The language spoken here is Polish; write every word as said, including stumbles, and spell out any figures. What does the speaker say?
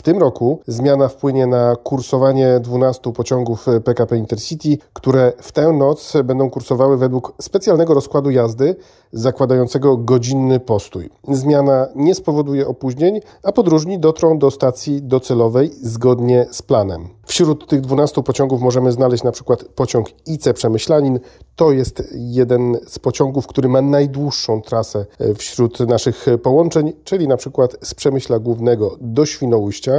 tym roku zmiana wpłynie na kursowanie dwunastu pociągów P K P Intercity, które w tę noc będą kursowały według specjalnego rozkładu jazdy zakładającego godzinny postój. Zmiana nie spowoduje opóźnień, a podróżni dotrą do stacji docelowej zgodnie z planem. Wśród tych dwunastu pociągów możemy znaleźć na przykład pociąg I C Przemyślanin. To jest jeden z pociągów, który ma najdłuższą trasę wśród naszych połączeń, czyli na przykład z Przemyśla Głównego do Świnoujścia.